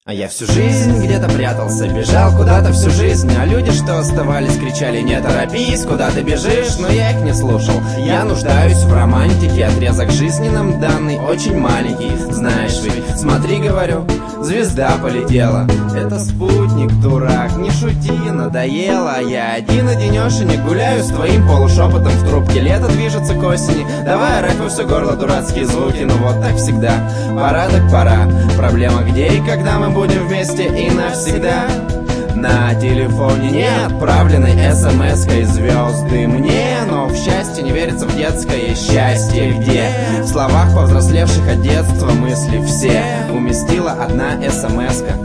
А я всю жизнь где-то прятался, бежал куда-то всю жизнь. А люди, что оставались, кричали: не торопись, куда ты бежишь? Но я их не слушал. Я нуждаюсь в романтике, отрезок жизни нам данный очень маленький. Знаешь ведь, смотри, говорю, звезда полетела. Это спутник, дурак, не шути, надоело. Я один-одинешенек гуляю с твоим полушепотом в трубке. Лето движется к осени, давай орать во все горло дурацкие звуки. Ну вот так всегда, пора так пора. Проблема где и когда мы будем вместе и навсегда. На телефоне не отправленной смс-кой звезды мне, но в счастье не верится, в детское счастье, где в словах повзрослевших от детства мысли все уместила одна смс-ка.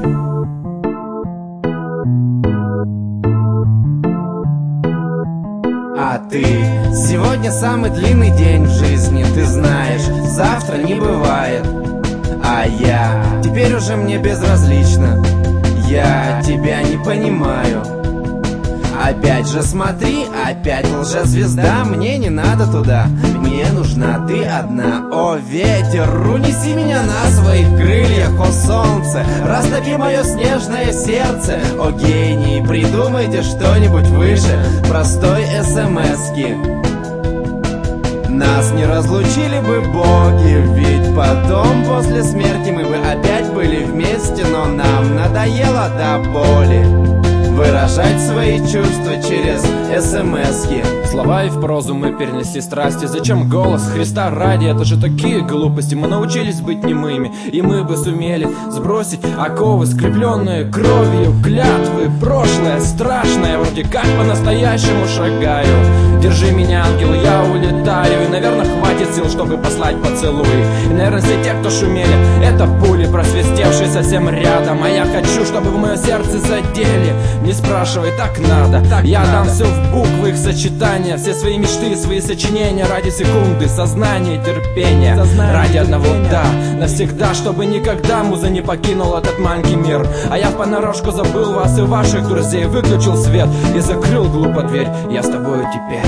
А ты, сегодня самый длинный день в жизни, ты знаешь, завтра не бывает. А я, теперь уже мне безразлично, я тебя не понимаю. Опять же смотри, опять лжезвезда, мне не надо туда, мне нужна ты одна. О, ветер, унеси меня на своих крыльях, о солнце, растопи мое снежное сердце. О гений, придумайте что-нибудь выше простой смс-ки. Нас не разлучили бы боги, ведь потом, после смерти, мы бы опять были вместе. Но нам надоело до боли выражать свои чувства через смс-ки. Слова и в прозу мы перенесли страсти. Зачем голос Христа ради? Это же такие глупости. Мы научились быть немыми, и мы бы сумели сбросить оковы, скрепленные кровью клятвы. Прошлое страшное, вроде как по-настоящему шагаю. Держи меня, ангел, я улетаю. И, наверное, хватит сил, чтобы послать поцелуй. И, наверное, все те, кто шумели, это пули, просвистевшие совсем рядом. А я хочу, чтобы в мое сердце задели. Не спрашивай, так надо. Я дам все в буквы их сочетания, все свои мечты, свои сочинения ради секунды, сознания и терпения. Ради одного «да», навсегда, чтобы никогда муза не покинула этот маленький мир. А я понарошку забыл вас и ваших друзей, выключил свет и закрыл глупо дверь. Я с тобою теперь.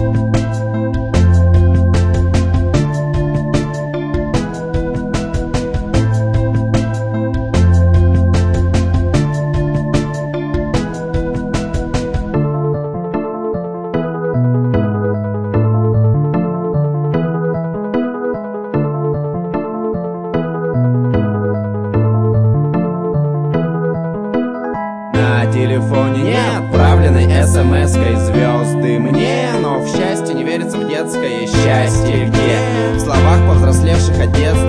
На телефоне не отправленной смс-кой звезды мне, но в счастье не верится, в детское счастье, где в словах повзрослевших от детства